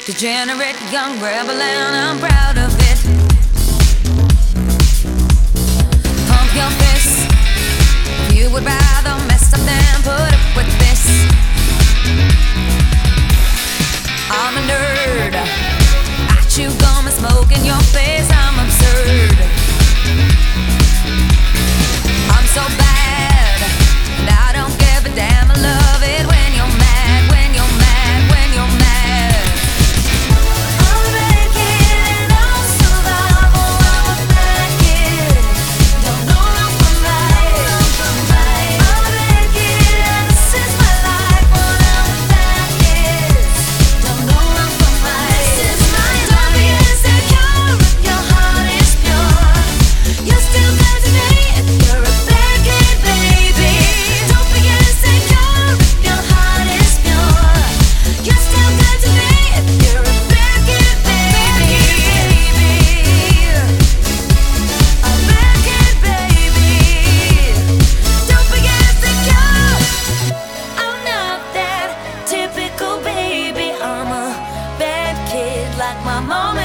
Degenerate young rebel and I'm proud of it. Pump your fist. You would rather mess up than put up with this. I'm a nerd. I chew gum and smoke in your face. I'm absurd. I'm so bad, and I don't give a damn. I love it when you're mad, when you're mad, when you're mad. I'm a bad kid and I'll survive. Oh, I'm a bad kid. Don't know run from right. I'm a bad kid and this is my life. But I'm a bad kid. Don't know run from right. This is my life. Don't be insecure if your heart is pure. You're still good to me if you're a bad kid, baby. Don't be insecure if your heart is pure. You're still good to me if you're a bad kid, baby. A bad kid, baby. Don't be insecure. I'm not that typical baby. I'm a bad kid like my mom